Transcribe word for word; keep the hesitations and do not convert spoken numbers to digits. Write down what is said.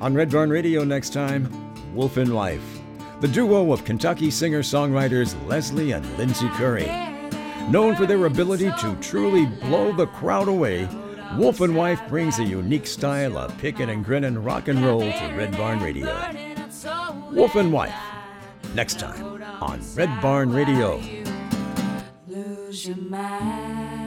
On Red Barn Radio next time, Wolf and Wife, the duo of Kentucky singer-songwriters Leslie and Lindsay Curry. Known for their ability to truly blow the crowd away, Wolf and Wife brings a unique style of pickin' and grinnin' rock and roll to Red Barn Radio. Wolf and Wife, next time on Red Barn Radio. Lose your mind.